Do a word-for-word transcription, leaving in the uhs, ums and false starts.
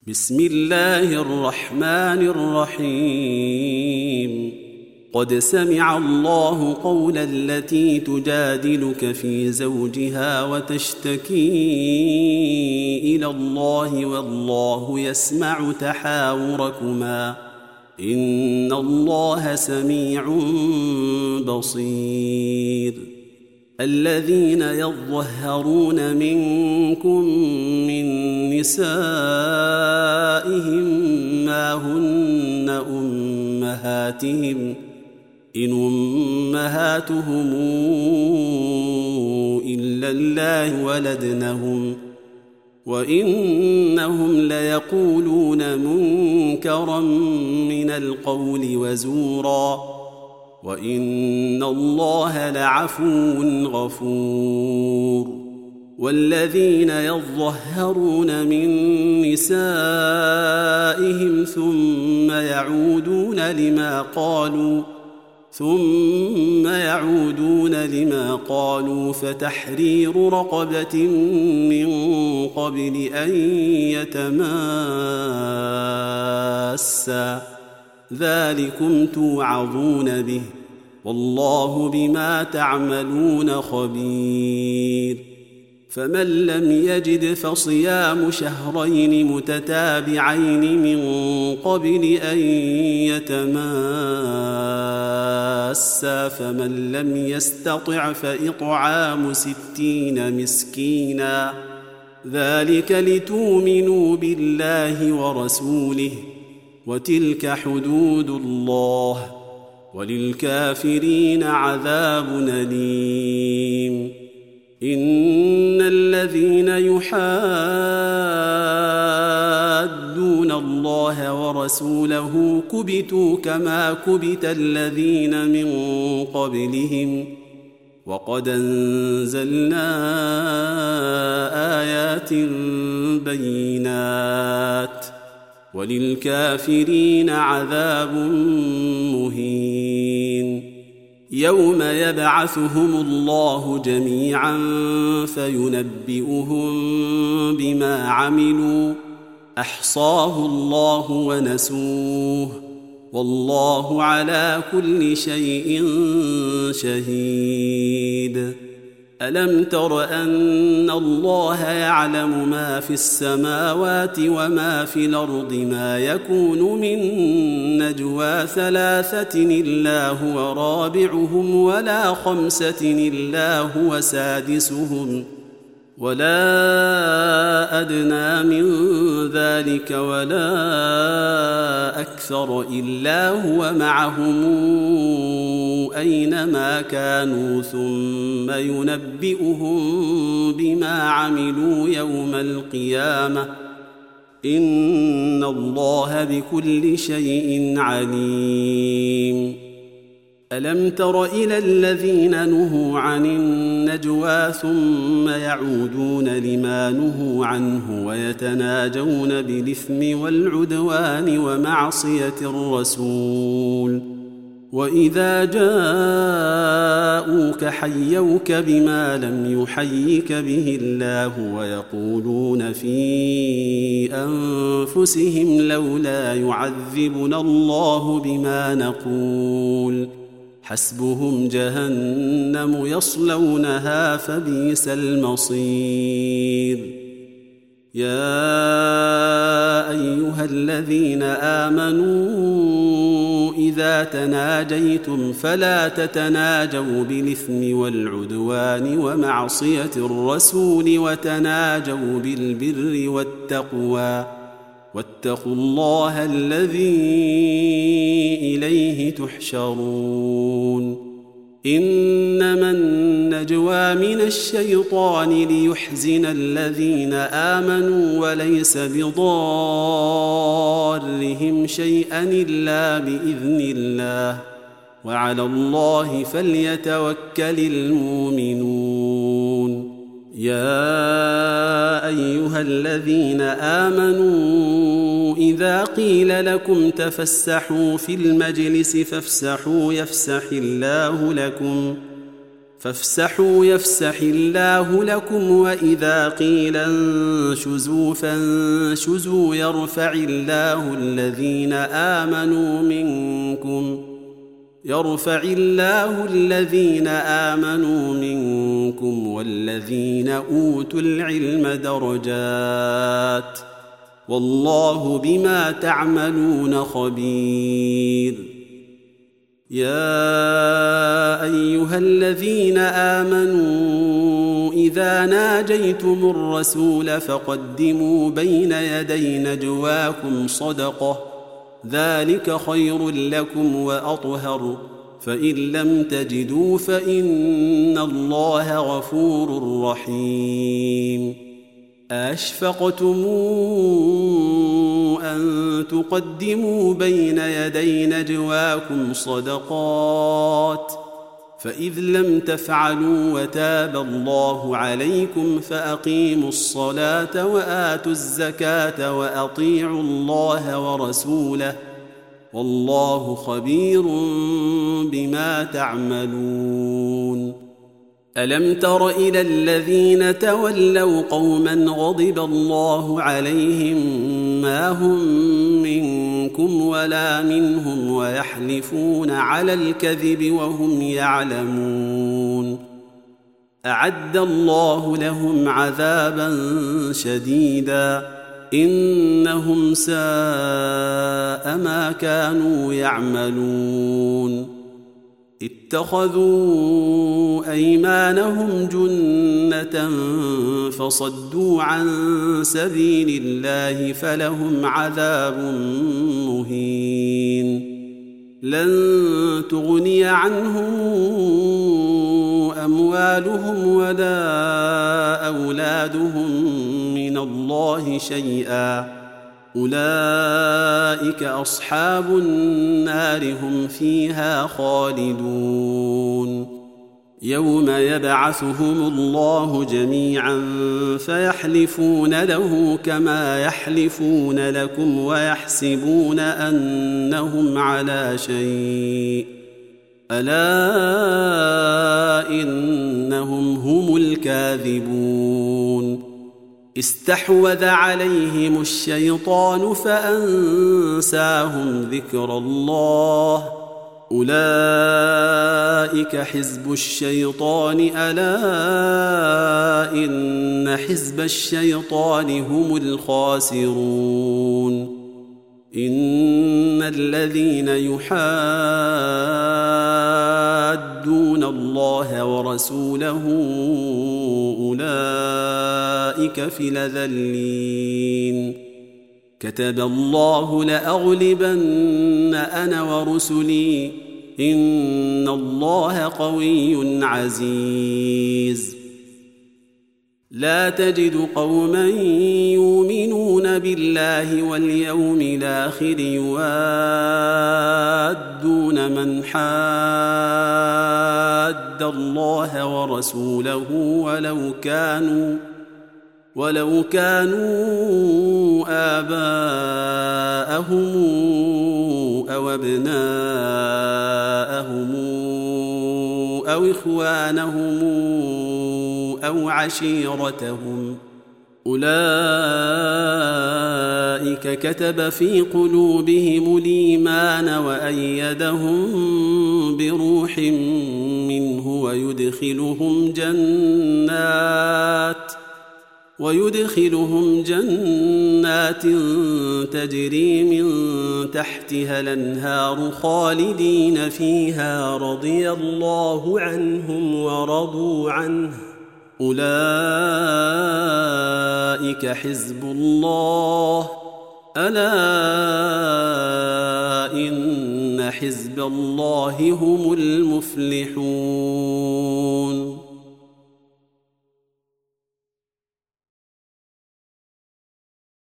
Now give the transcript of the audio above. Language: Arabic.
بسم الله الرحمن الرحيم. قد سمع الله قول التي تجادلك في زوجها وتشتكي إلى الله والله يسمع تحاوركما إن الله سميع بصير. الذين يظهرون منكم من نسائهم ما هن أمهاتهم إن أمهاتهم إلا الله ولدنهم وإنهم ليقولون منكرا من القول وزورا وإن الله لعفو غفور. والذين يظهرون من نسائهم ثم يعودون لما قالوا ثم يعودون لما قالوا فتحرير رقبة من قبل أن يتماسا ذلكم توعظون به والله بما تعملون خبير. فمن لم يجد فصيام شهرين متتابعين من قبل أن يتماسا فمن لم يستطع فإطعام ستين مسكينا ذلك لتؤمنوا بالله ورسوله وتلك حدود الله وللكافرين عذاب أليم. إن الذين يحادون الله ورسوله كبتوا كما كبت الذين من قبلهم وقد أنزلنا آيات بينات وللكافرين عذاب مهين. يوم يبعثهم الله جميعا فينبئهم بما عملوا أحصاه الله ونسوه والله على كل شيء شهيد. ألم تر أن الله يعلم ما في السماوات وما في الأرض ما يكون من نجوى ثلاثة إلا هو رابعهم ولا خمسة إلا هو سادسهم ولا أدنى من ذلك ولا أكثر إلا هو معهم أينما كانوا ثم ينبئهم بما عملوا يوم القيامة إن الله بكل شيء عليم. ألم تر إلى الذين نهوا عن النجوى ثم يعودون لما نهوا عنه ويتناجون بالإثم والعدوان ومعصية الرسول وإذا جاءوك حيوك بما لم يحيك به الله ويقولون في أنفسهم لولا يعذبنا الله بما نقول حسبهم جهنم يصلونها فبئس المصير. يا أيها الذين آمنوا إذا تناجيتم فلا تتناجوا بالإثم والعدوان ومعصية الرسول وتناجوا بالبر والتقوى واتقوا الله الذي إليه تحشرون. إنما النجوى من الشيطان ليحزن الذين آمنوا وليس بضارهم شيئا إلا بإذن الله وعلى الله فليتوكل المؤمنون. يا أيها الذين آمنوا إذا قيل لكم تفسحوا في المجلس فافسحوا يفسح الله لكم فافسحوا يفسح الله لكم، وإذا قيل انشزوا فانشزوا يرفع الله الذين آمنوا منكم يرفع الله الذين آمنوا منكم والذين أوتوا العلم درجات، والله بما تعملون خبير. يا أيها الذين آمنوا إذا ناجيتم الرسول فقدموا بين يدي نجواكم صدقة، ذلك خير لكم وأطهر، فإن لم تجدوا فإن الله غفور رحيم. أشفقتم أن تقدموا بين يدي نجواكم صدقات، فإذ لم تفعلوا وتاب الله عليكم فأقيموا الصلاة وآتوا الزكاة وأطيعوا الله ورسوله، والله خبير بما تعملون. ألم تر إلى الذين تولوا قوما غضب الله عليهم ما هم منكم ولا منهم ويحلفون على الكذب وهم يعلمون، أعد الله لهم عذابا شديدا إنهم ساء ما كانوا يعملون. اتخذوا أيمانهم جنة فصدوا عن سبيل الله فلهم عذاب مهين. لن تغني عنهم أموالهم ولا أولادهم من الله شيئا، أولئك أصحاب النار هم فيها خالدون. يوم يبعثهم الله جميعا فيحلفون له كما يحلفون لكم ويحسبون أنهم على شيء، ألا إنهم هم الكاذبون. استحوذ عليهم الشيطان فأنساهم ذكر الله، أولئك حزب الشيطان، ألا إن حزب الشيطان هم الخاسرون. إن الذين يحادون الله ورسوله أولئك في الأذلين. كتب الله لأغلبن أنا ورسلي إن الله قوي عزيز. لا تجد قوما يؤمنون بالله واليوم الآخر يوادون من حاد الله ورسوله ولو كانوا ولو كانوا آباءهم أو أبناءهم أو إخوانهم أو عشيرتهم، أولئك كتب في قلوبهم الإيمان وأيدهم بروح منه ويدخلهم جنات ويدخلهم جنات تجري من تحتها الأنهار خالدين فيها، رضي الله عنهم ورضوا عنه، أولئك حزب الله، ألا إن حزب الله هم المفلحون.